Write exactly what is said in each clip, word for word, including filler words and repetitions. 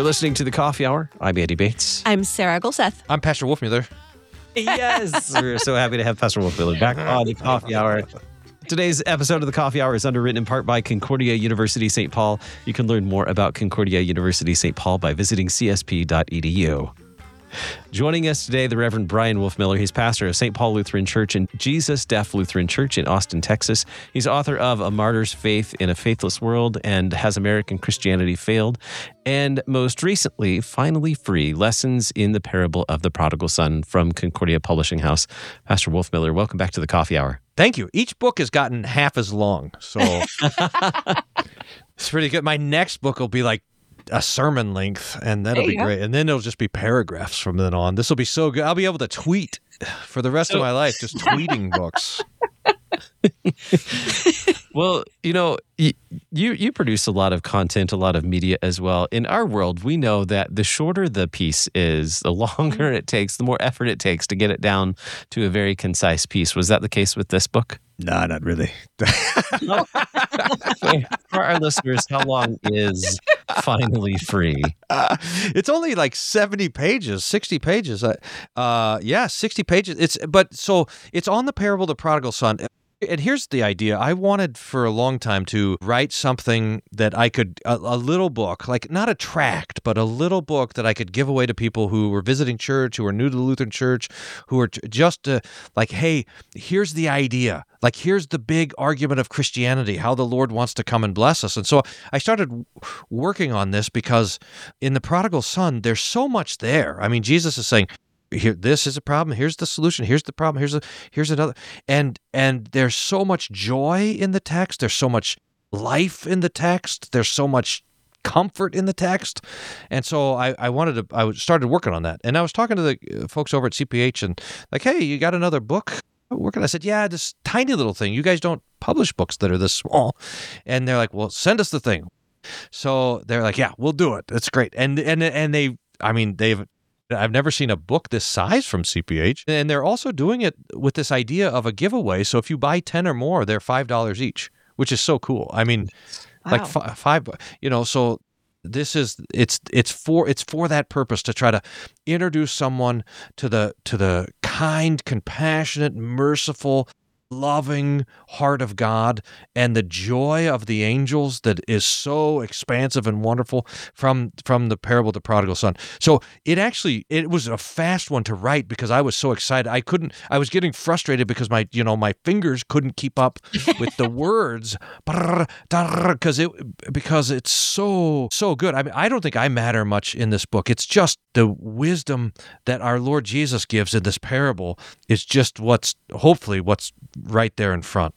You're listening to The Coffee Hour. I'm Andy Bates. I'm Sarah Gulseth. I'm Pastor Wolfmuller. Yes, we're so happy to have Pastor Wolfmuller back on The Coffee Hour. Today's episode of The Coffee Hour is underwritten in part by Concordia University Saint Paul. You can learn more about Concordia University Saint Paul by visiting c s p dot e d u. Joining us today, the Reverend Brian Wolfmuller. He's pastor of Saint Paul Lutheran Church and Jesus Deaf Lutheran Church in Austin, Texas. He's author of A Martyr's Faith in a Faithless World and Has American Christianity Failed? And most recently, Finally Free, Lessons in the Parable of the Prodigal Son from Concordia Publishing House. Pastor Wolfmuller, welcome back to the Coffee Hour. Thank you. Each book has gotten half as long, so it's pretty good. My next book will be like a sermon length, and that'll be great. And then it'll just be paragraphs from then on. This will be so good. I'll be able to tweet for the rest so, of my life, just tweeting books. Well, you know, you, you you produce a lot of content, a lot of media as well. In our world, we know that the shorter the piece is, the longer it takes, the more effort it takes to get it down to a very concise piece. Was that the case with this book? No, not really. For our listeners, how long is Finally Free? Uh, it's only like seventy pages, sixty pages. Uh, uh, yeah, sixty pages. It's but so it's on the parable of the prodigal son. And here's the idea. I wanted for a long time to write something that I could, a, a little book, like not a tract, but a little book that I could give away to people who were visiting church, who are new to the Lutheran Church, who are just uh, like, hey, here's the idea. Like, here's the big argument of Christianity, how the Lord wants to come and bless us. And so I started working on this because in the prodigal son, there's so much there. I mean, Jesus is saying, here, this is a problem. Here's the solution. Here's the problem. Here's a, here's another. And and there's so much joy in the text. There's so much life in the text. There's so much comfort in the text. And so I, I wanted to, I started working on that. And I was talking to the folks over at C P H and like, hey, you got another book working? I said, yeah, this tiny little thing. You guys don't publish books that are this small. And they're like, well, send us the thing. So they're like, yeah, we'll do it. That's great. And and and they, I mean, they've, I've never seen a book this size from C P H. And they're also doing it with this idea of a giveaway. So if you buy ten or more, they're five dollars each, which is so cool. I mean, wow. like f- five, you know, so this is, it's, it's for, it's for that purpose to try to introduce someone to the, to the kind, compassionate, merciful, loving heart of God and the joy of the angels that is so expansive and wonderful from from the parable of the prodigal son. So it actually, it was a fast one to write because I was so excited. I couldn't, I was getting frustrated because my, you know, my fingers couldn't keep up with the words because it, because it's so, so good. I mean, I don't think I matter much in this book. It's just the wisdom that our Lord Jesus gives in this parable is just what's, hopefully what's right there in front.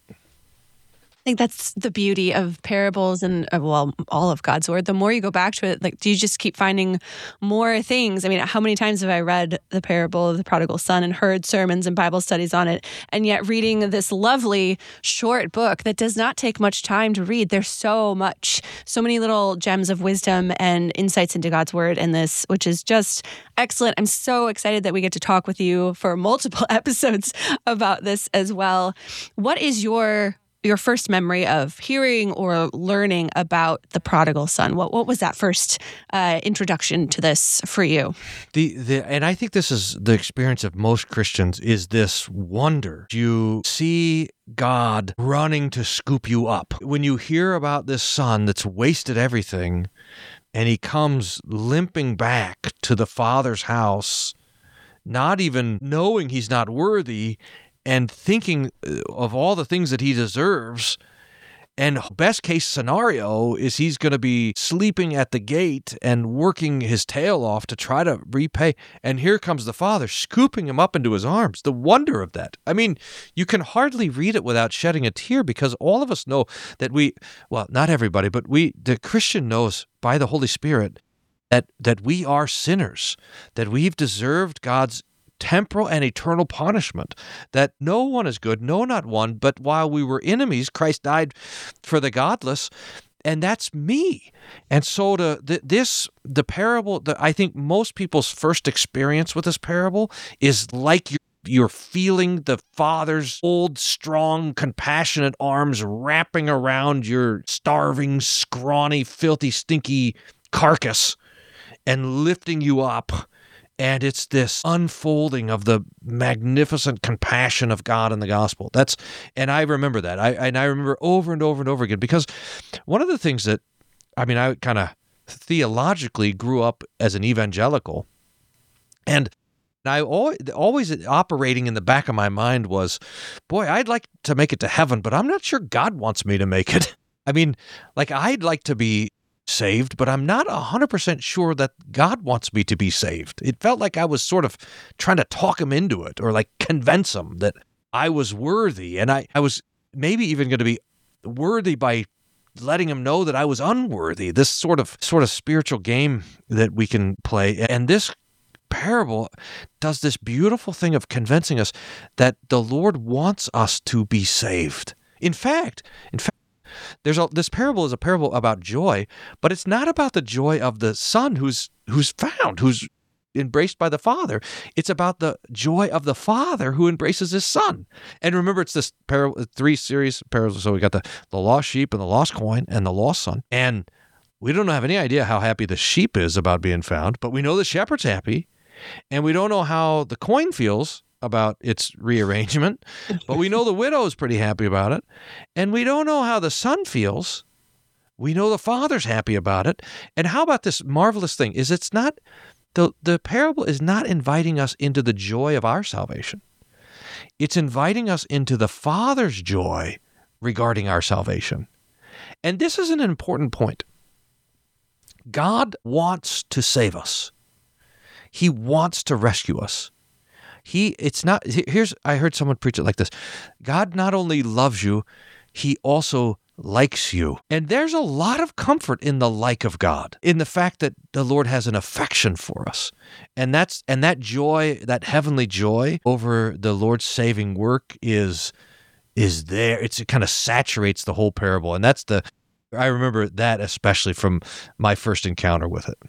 I think that's the beauty of parables and, uh, well, all of God's word. The more you go back to it, like, do you just keep finding more things? I mean, how many times have I read the parable of the prodigal son and heard sermons and Bible studies on it? And yet reading this lovely short book that does not take much time to read, there's so much, so many little gems of wisdom and insights into God's word in this, which is just excellent. I'm so excited that we get to talk with you for multiple episodes about this as well. What is your your first memory of hearing or learning about the prodigal son? What what was that first uh, introduction to this for you? The the and I think this is the experience of most Christians is this wonder. You see God running to scoop you up. When you hear about this son that's wasted everything and he comes limping back to the father's house, not even knowing he's not worthy, and thinking of all the things that he deserves, and best case scenario is he's going to be sleeping at the gate and working his tail off to try to repay. And here comes the father scooping him up into his arms. The wonder of that. I mean, you can hardly read it without shedding a tear because all of us know that we, well, not everybody, but we, the Christian knows by the Holy Spirit that that we are sinners, that we've deserved God's temporal and eternal punishment, that no one is good, no, not one, but while we were enemies, Christ died for the godless, and that's me. And so to th- this, the parable, the, I think most people's first experience with this parable is like you're You're feeling the Father's old, strong, compassionate arms wrapping around your starving, scrawny, filthy, stinky carcass. and lifting you up. And it's this unfolding of the magnificent compassion of God in the gospel. That's, and I remember that. I and I remember over and over and over again, because one of the things that, I mean, I kind of theologically grew up as an evangelical, and I always, always operating in the back of my mind was, boy, I'd like to make it to heaven, but I'm not sure God wants me to make it. I mean, like, I'd like to be saved, but I'm not one hundred percent sure that God wants me to be saved. It felt like I was sort of trying to talk him into it, or like convince him that I was worthy. And I, I was maybe even going to be worthy by letting him know that I was unworthy. This sort of sort of spiritual game that we can play. And this parable does this beautiful thing of convincing us that the Lord wants us to be saved. In fact, in fact, There's a, this parable is a parable about joy, but it's not about the joy of the son who's who's found, who's embraced by the Father. It's about the joy of the Father who embraces his son. And remember, it's this parable, three series of parables. So we got the, the lost sheep and the lost coin and the lost son. And we don't have any idea how happy the sheep is about being found, but we know the shepherd's happy. And we don't know how the coin feels about its rearrangement, but we know the widow is pretty happy about it. And we don't know how the son feels. We know the Father's happy about it. And how about this marvelous thing is it's not, the, the parable is not inviting us into the joy of our salvation. It's inviting us into the Father's joy regarding our salvation. And this is an important point. God wants to save us. He wants to rescue us. He, it's not, here's, I heard someone preach it like this. God not only loves you, he also likes you. And there's a lot of comfort in the like of God, in the fact that the Lord has an affection for us. And that's, and that joy, that heavenly joy over the Lord's saving work is, is there. It's, it kind of saturates the whole parable. And that's the, I remember that especially from my first encounter with it.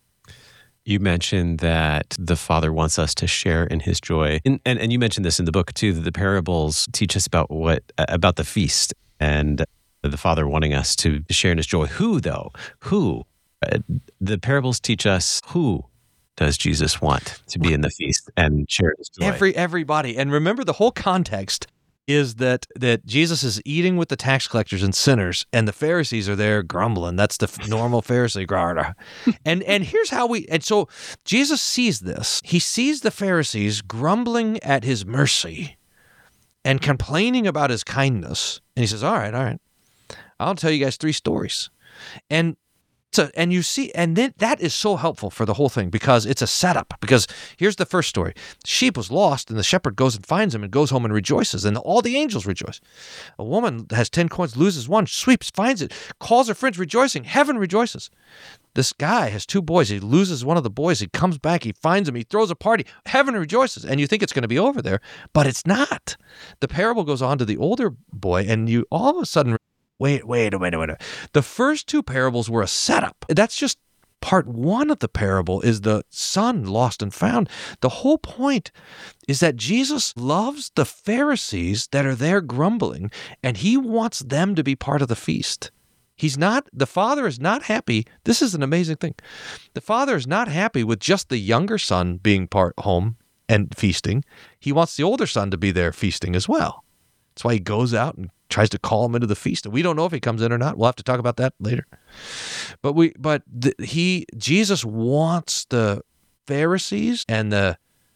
You mentioned that the Father wants us to share in his joy. And, and and you mentioned this in the book too, that the parables teach us about what about the feast and the Father wanting us to share in his joy. Who, though? Who? The parables teach us, who does Jesus want to be in the feast and share his joy? Every everybody. And remember, the whole context is that that Jesus is eating with the tax collectors and sinners, and the Pharisees are there grumbling. That's the normal Pharisee growler. And and here's how we, and so Jesus sees this. He sees the Pharisees grumbling at his mercy and complaining about his kindness. And he says, all right, all right, I'll tell you guys three stories. And So, and you see, and then that is so helpful for the whole thing, because it's a setup. Because here's the first story. The sheep was lost, and the shepherd goes and finds him and goes home and rejoices, and all the angels rejoice. A woman has ten coins, loses one, sweeps, finds it, calls her friends rejoicing. Heaven rejoices. This guy has two boys. He loses one of the boys. He comes back. He finds him. He throws a party. Heaven rejoices. And you think it's going to be over there, but it's not. The parable goes on to the older boy, and you all of a sudden, Wait, wait, wait, wait, wait. The first two parables were a setup. That's just part one of the parable, is the son lost and found. The whole point is that Jesus loves the Pharisees that are there grumbling, and he wants them to be part of the feast. He's not, the Father is not happy. This is an amazing thing. The Father is not happy with just the younger son being part home and feasting. He wants the older son to be there feasting as well. That's why he goes out and tries to call him into the feast. And we don't know if he comes in or not. We'll have to talk about that later. But we, but the, he, Jesus wants the Pharisees and the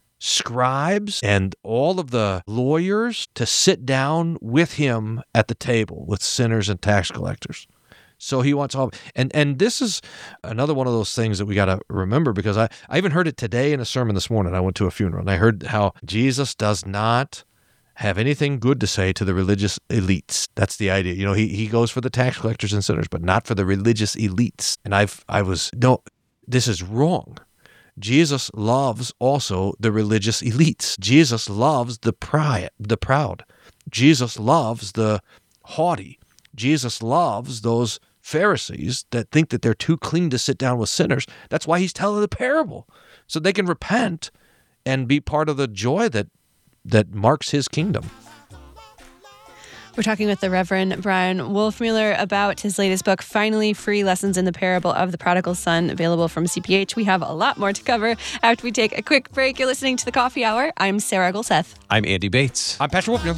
scribes and all of the lawyers to sit down with him at the table with sinners and tax collectors. So he wants all, and and this is another one of those things that we got to remember, because I, I even heard it today in a sermon this morning. I went to a funeral, and I heard how Jesus does not have anything good to say to the religious elites. That's the idea. You know, he he goes for the tax collectors and sinners, but not for the religious elites. And I've I was no, this is wrong. Jesus loves also the religious elites. Jesus loves the pride, the proud. Jesus loves the haughty. Jesus loves those Pharisees that think that they're too clean to sit down with sinners. That's why he's telling the parable, so they can repent and be part of the joy that that marks his kingdom. We're talking with the Reverend Brian Wolfmueller about his latest book, Finally Free Lessons in the Parable of the Prodigal Son, available from C P H. We have a lot more to cover after we take a quick break. You're listening to The Coffee Hour. I'm Sarah Gulseth. I'm Andy Bates. I'm Pastor Wolfmueller.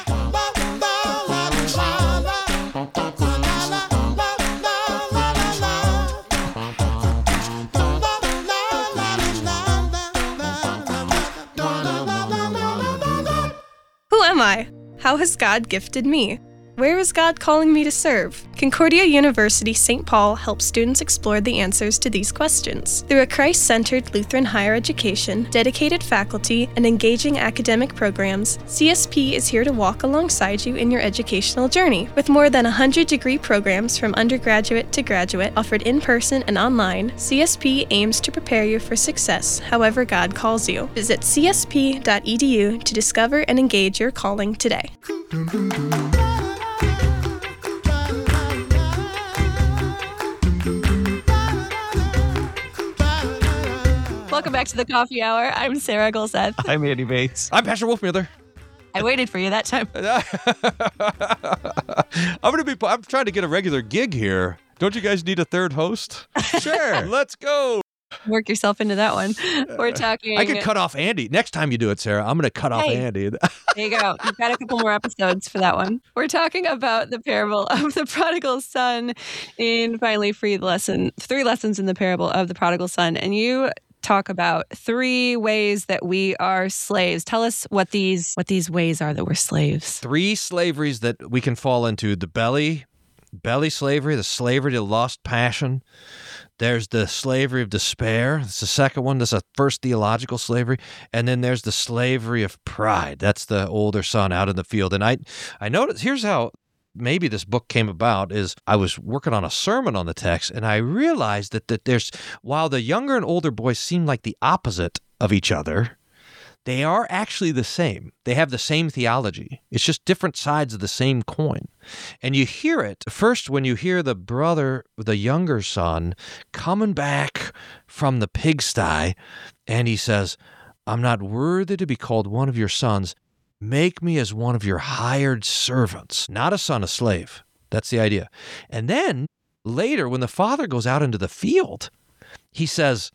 Who am I? How has God gifted me? Where is God calling me to serve? Concordia University Saint Paul helps students explore the answers to these questions. Through a Christ-centered Lutheran higher education, dedicated faculty, and engaging academic programs, C S P is here to walk alongside you in your educational journey. With more than one hundred degree programs from undergraduate to graduate offered in person and online, C S P aims to prepare you for success however God calls you. Visit c s p dot e d u to discover and engage your calling today. Welcome back to the Coffee Hour. I'm Sarah Gulseth. I'm Andy Bates. I'm Pastor Wolfmueller. I waited for you that time. I'm gonna be. I'm trying to get a regular gig here. Don't you guys need a third host? Sure. Let's go. Work yourself into that one. We're talking. I could cut off Andy. Next time you do it, Sarah, I'm going to cut off Hey. Andy. There you go. You've got a couple more episodes for that one. We're talking about the parable of the prodigal son in Finally Free Lesson, three lessons in the parable of the prodigal son. And you talk about three ways that we are slaves. Tell us what these what these ways are that we're slaves. Three slaveries that we can fall into: the belly, belly slavery, the slavery to lust, passion. There's the slavery of despair. That's the second one. That's a first theological slavery. And then there's the slavery of pride. That's the older son out in the field. And I, I noticed, here's how maybe this book came about, is I was working on a sermon on the text, and I realized that, that there's, while the younger and older boys seem like the opposite of each other, they are actually the same. They have the same theology. It's just different sides of the same coin. And you hear it first when you hear the brother, the younger son, coming back from the pigsty, and he says, I'm not worthy to be called one of your sons. Make me as one of your hired servants. Not a son, a slave. That's the idea. And then later, when the father goes out into the field, he says,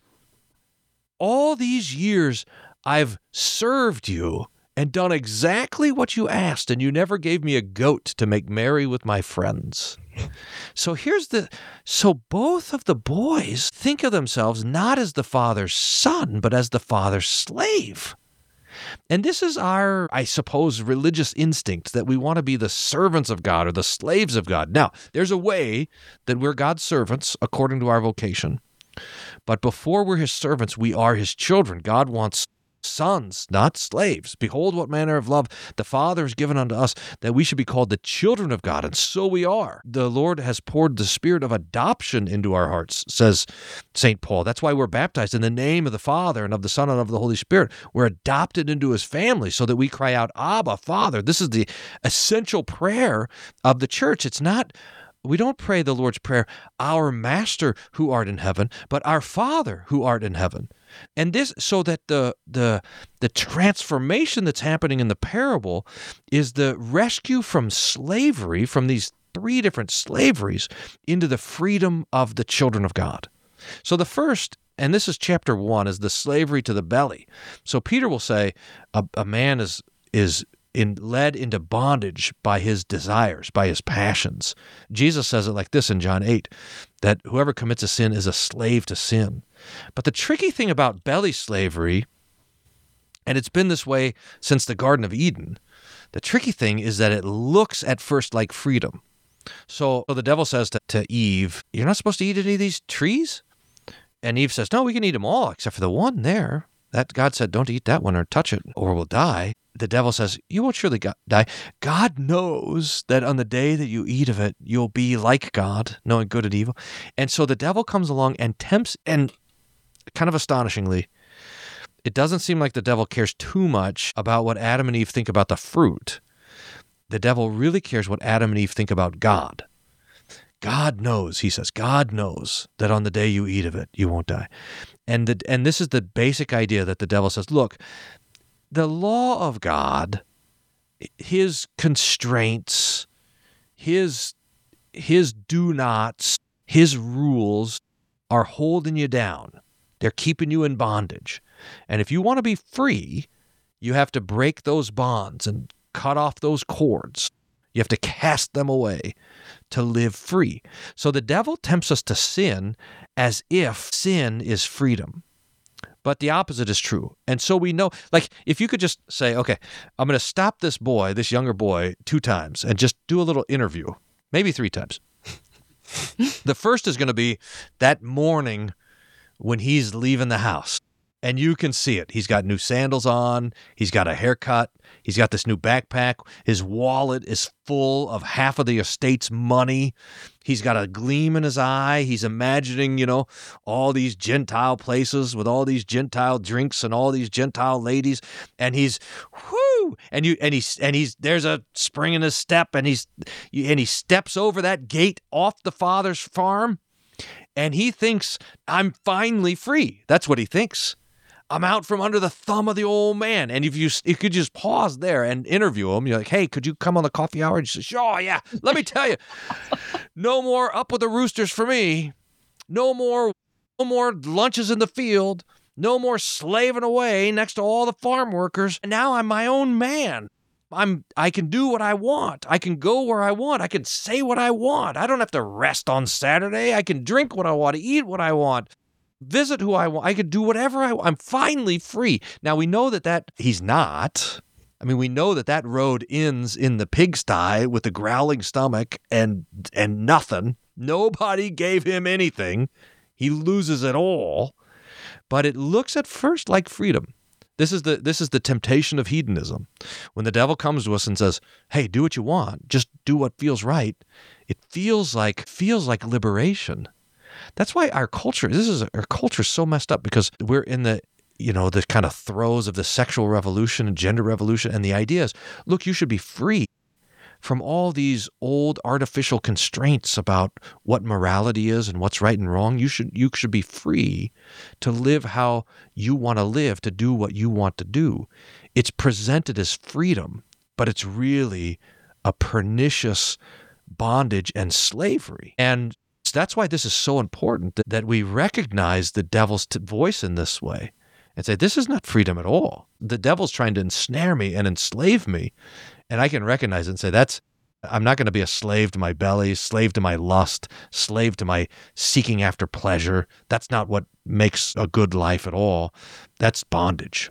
all these years I've served you and done exactly what you asked, and you never gave me a goat to make merry with my friends. So here's the, so both of the boys think of themselves not as the father's son, but as the father's slave. And this is our, I suppose, religious instinct that we want to be the servants of God or the slaves of God. Now, there's a way that we're God's servants according to our vocation. But before we're his servants, we are his children. God wants sons, not slaves. Behold what manner of love the Father has given unto us, that we should be called the children of God, and so we are. The Lord has poured the spirit of adoption into our hearts, says Saint Paul. That's why we're baptized in the name of the Father and of the Son and of the Holy Spirit. We're adopted into his family so that we cry out, Abba, Father. This is the essential prayer of the church. It's not, we don't pray the Lord's Prayer, our Master who art in heaven, but our Father who art in heaven. And this, so that the the the transformation that's happening in the parable is the rescue from slavery, from these three different slaveries, into the freedom of the children of God. So the first, and this is chapter one, is the slavery to the belly. So Peter will say a, a man is is in led into bondage by his desires, by his passions. Jesus says it like this in John eight, that whoever commits a sin is a slave to sin. But the tricky thing about belly slavery, and it's been this way since the Garden of Eden, the tricky thing is that it looks at first like freedom. So, so the devil says to, to Eve, you're not supposed to eat any of these trees? And Eve says, no, we can eat them all except for the one there. That God said, don't eat that one or touch it or we'll die. The devil says, you won't surely go- die. God knows that on the day that you eat of it, you'll be like God, knowing good and evil. And so the devil comes along and tempts, and kind of astonishingly, it doesn't seem like the devil cares too much about what Adam and Eve think about the fruit. The devil really cares what Adam and Eve think about God. God knows, he says, God knows that on the day you eat of it, you won't die. And the, and this is the basic idea that the devil says, look, the law of God his constraints, his his do nots, his rules are holding you down. They're keeping you in bondage. And if you want to be free, you have to break those bonds and cut off those cords. You have to cast them away to live free. So the devil tempts us to sin as if sin is freedom. But the opposite is true. And so we know, like, if you could just say, okay, I'm going to stop this boy, this younger boy, two times and just do a little interview, maybe three times. The first is going to be that morning when he's leaving the house. And you can see it. He's got new sandals on. He's got a haircut. He's got this new backpack. His wallet is full of half of the estate's money. He's got a gleam in his eye. He's imagining, you know, all these Gentile places with all these Gentile drinks and all these Gentile ladies. And he's, whoo, and you, and he's, and he's, there's a spring in his step, and he's, and he steps over that gate off the father's farm, and he thinks, I'm finally free. That's what he thinks. I'm out from under the thumb of the old man. And if you you could just pause there and interview him, you're like, hey, could you come on the coffee hour? And he says, oh, yeah, let me tell you, no more up with the roosters for me. No more, no more lunches in the field. No more slaving away next to all the farm workers. And now I'm my own man. I'm, I can do what I want. I can go where I want. I can say what I want. I don't have to rest on Saturday. I can drink what I want, eat what I want. Visit who I want. I could do whatever I want. I'm finally free. Now, we know that that he's not. I mean, we know that that road ends in the pigsty with the growling stomach and and nothing. Nobody gave him anything. He loses it all. But it looks at first like freedom. This is the this is the temptation of hedonism. When the devil comes to us and says, "Hey, do what you want. Just do what feels right." It feels like feels like liberation. That's why our culture, this is our culture is so messed up, because we're in the, you know, the kind of throes of the sexual revolution and gender revolution. And the idea is, look, you should be free from all these old artificial constraints about what morality is and what's right and wrong. You should, you should be free to live how you want to live, to do what you want to do. It's presented as freedom, but it's really a pernicious bondage and slavery. And that's why this is so important, that, that we recognize the devil's t- voice in this way and say, this is not freedom at all. The devil's trying to ensnare me and enslave me. And I can recognize it and say, that's, I'm not going to be a slave to my belly, slave to my lust, slave to my seeking after pleasure. That's not what makes a good life at all. That's bondage.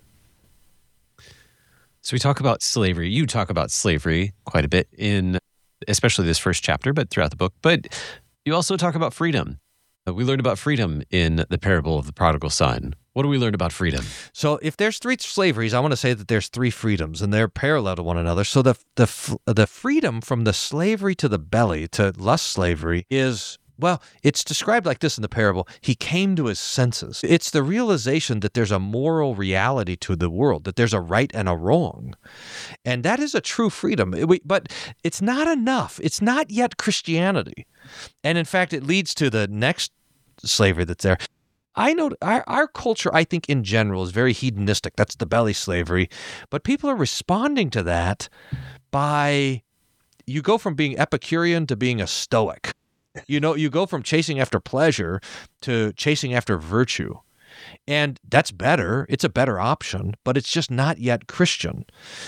So we talk about slavery. You talk about slavery quite a bit in especially this first chapter, but throughout the book. But you also talk about freedom. We learn about freedom in the parable of the prodigal son. What do we learn about freedom? So if there's three slaveries, I want to say that there's three freedoms, and they're parallel to one another. So the the the freedom from the slavery to the belly, to lust slavery, is, well, it's described like this in the parable. He came to his senses. It's the realization that there's a moral reality to the world, that there's a right and a wrong. And that is a true freedom. But it's not enough. It's not yet Christianity. And in fact, it leads to the next slavery that's there. I know our, our culture, I think in general, is very hedonistic. That's the belly slavery. But people are responding to that by, you go from being Epicurean to being a Stoic. You know, you go from chasing after pleasure to chasing after virtue. And that's better. It's a better option, but it's just not yet Christian.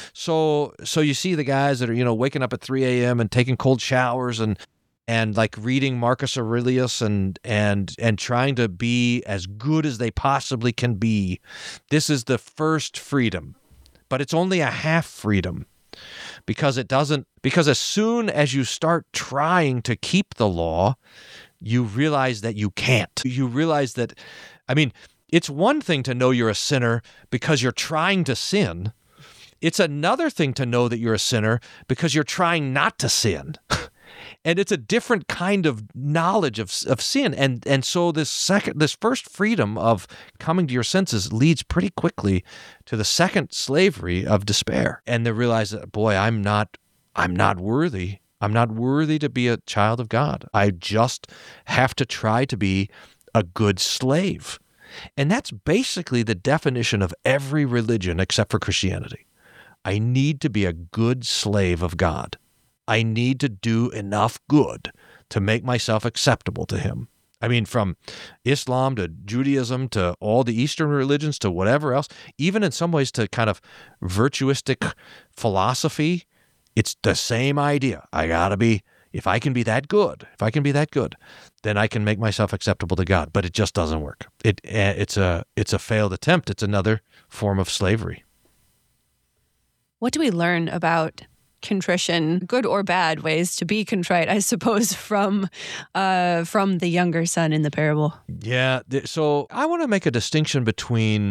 So so you see the guys that are, you know, waking up at three a.m. and taking cold showers and and like reading Marcus Aurelius and and and trying to be as good as they possibly can be. This is the first freedom, but it's only a half freedom. Because it doesn't, because as soon as you start trying to keep the law, you realize that you can't. You realize that, I mean, it's one thing to know you're a sinner because you're trying to sin. It's another thing to know that you're a sinner because you're trying not to sin. And it's a different kind of knowledge of of sin. And and so this second, this first freedom of coming to your senses leads pretty quickly to the second slavery of despair. And they realize that, boy, I'm not, I'm not worthy. I'm not worthy to be a child of God. I just have to try to be a good slave. And that's basically the definition of every religion except for Christianity. I need to be a good slave of God. I need to do enough good to make myself acceptable to him. I mean, from Islam to Judaism to all the Eastern religions to whatever else, even in some ways to kind of virtuistic philosophy, it's the same idea. I gotta be, if I can be that good, if I can be that good, then I can make myself acceptable to God. But it just doesn't work. It it's a it's a failed attempt. It's another form of slavery. What do we learn about contrition, good or bad ways to be contrite, I suppose, from uh, from the younger son in the parable? Yeah. th- So I want to make a distinction between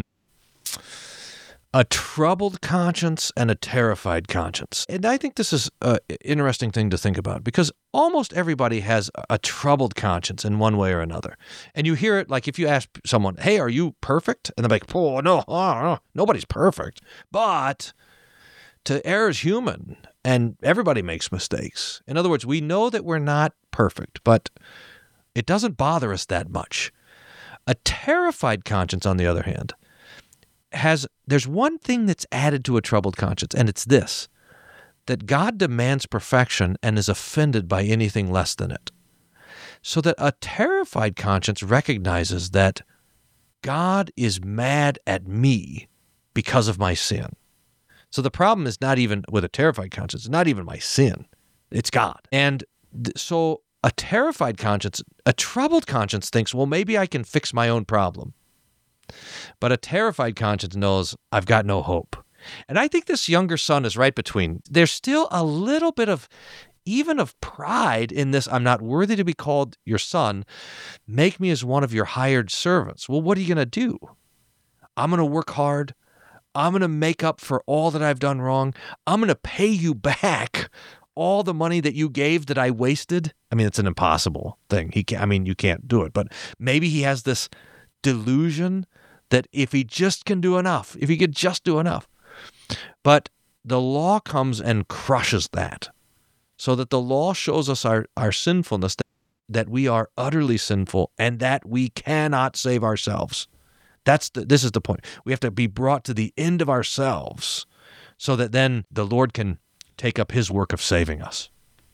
a troubled conscience and a terrified conscience. And I think this is an interesting thing to think about because almost everybody has a troubled conscience in one way or another. And you hear it like if you ask someone, hey, are you perfect? And they're like, oh, no, oh, no, nobody's perfect. But to err is human, and everybody makes mistakes. In other words, we know that we're not perfect, but it doesn't bother us that much. A terrified conscience, on the other hand, has there's one thing that's added to a troubled conscience, and it's this, that God demands perfection and is offended by anything less than it. So that a terrified conscience recognizes that God is mad at me because of my sin. So the problem is not even with a terrified conscience, it's not even my sin, it's God. And th- so a terrified conscience, a troubled conscience thinks, well, maybe I can fix my own problem. But a terrified conscience knows I've got no hope. And I think this younger son is right between. There's still a little bit of, even of pride in this, I'm not worthy to be called your son. Make me as one of your hired servants. Well, what are you going to do? I'm going to work hard. I'm going to make up for all that I've done wrong. I'm going to pay you back all the money that you gave that I wasted. I mean, it's an impossible thing. He can't, I mean, you can't do it. But maybe he has this delusion that if he just can do enough, if he could just do enough. But the law comes and crushes that, so that the law shows us our, our sinfulness, that, that we are utterly sinful and that we cannot save ourselves. That's the, this is the point. We have to be brought to the end of ourselves so that then the Lord can take up his work of saving us.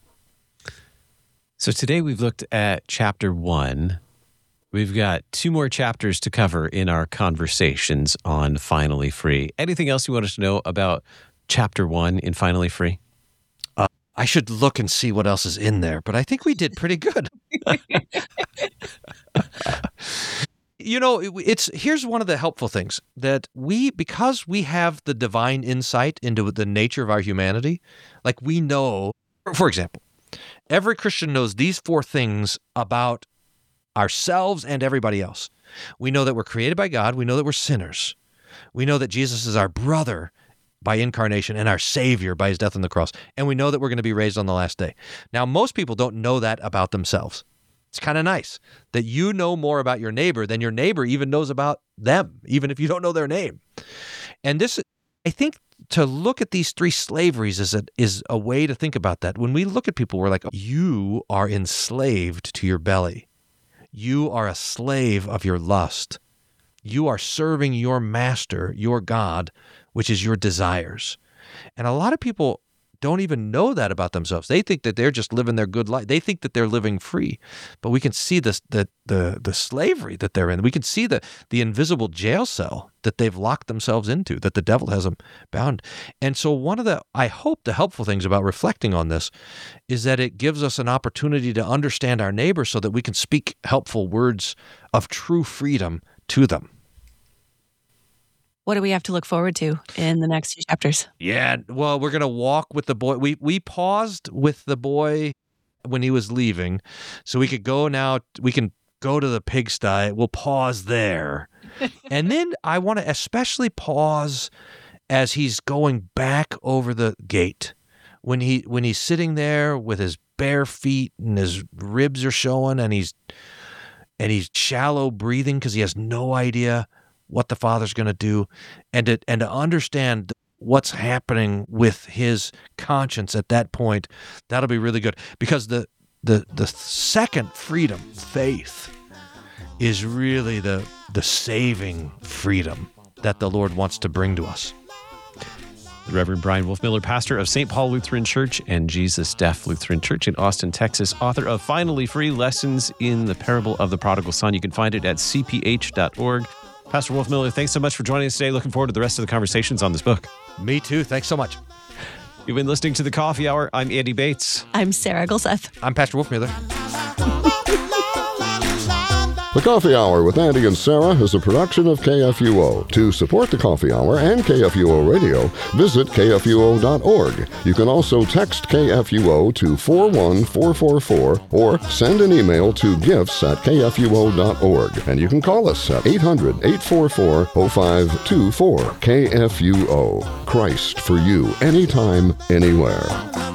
So today we've looked at chapter one. We've got two more chapters to cover in our conversations on Finally Free. Anything else you want us to know about chapter one in Finally Free? Uh, I should look and see what else is in there, but I think we did pretty good. You know, it's here's one of the helpful things that we, because we have the divine insight into the nature of our humanity, like we know, for example, every Christian knows these four things about ourselves and everybody else. We know that we're created by God. We know that we're sinners. We know that Jesus is our brother by incarnation and our Savior by his death on the cross. And we know that we're going to be raised on the last day. Now, most people don't know that about themselves. It's kind of nice that you know more about your neighbor than your neighbor even knows about them, even if you don't know their name. And this, I think, to look at these three slaveries is a, is a way to think about that. When we look at people, we're like, you are enslaved to your belly. You are a slave of your lust. You are serving your master, your God, which is your desires. And a lot of people don't even know that about themselves. They think that they're just living their good life. They think that they're living free. But we can see this, the, the, the slavery that they're in. We can see the, the invisible jail cell that they've locked themselves into, that the devil has them bound. And so one of the, I hope, the helpful things about reflecting on this is that it gives us an opportunity to understand our neighbor so that we can speak helpful words of true freedom to them. What do we have to look forward to in the next few chapters? Yeah, well, we're going to walk with the boy. We we paused with the boy when he was leaving, so we could go now. We can go to the pigsty. We'll pause there. And then I want to especially pause as he's going back over the gate. When he when he's sitting there with his bare feet and his ribs are showing, and he's and he's shallow breathing because he has no idea what the Father's going to do, and to, and to understand what's happening with his conscience at that point, that'll be really good. Because the the the second freedom, faith, is really the the saving freedom that the Lord wants to bring to us. The Reverend Brian Wolfmiller, pastor of Saint Paul Lutheran Church and Jesus Deaf Lutheran Church in Austin, Texas, author of Finally Free Lessons in the Parable of the Prodigal Son. You can find it at c p h dot org. Pastor Wolfmiller, thanks so much for joining us today. Looking forward to the rest of the conversations on this book. Me too. Thanks so much. You've been listening to The Coffee Hour. I'm Andy Bates. I'm Sarah Gulseth. I'm Pastor Wolfmiller. The Coffee Hour with Andy and Sarah is a production of K F U O. To support the Coffee Hour and K F U O Radio, visit k f u o dot org. You can also text K F U O to four one four four four or send an email to gifts at k f u o dot org. And you can call us at eight hundred, eight four four, oh five two four. K F U O. Christ for you, anytime, anywhere.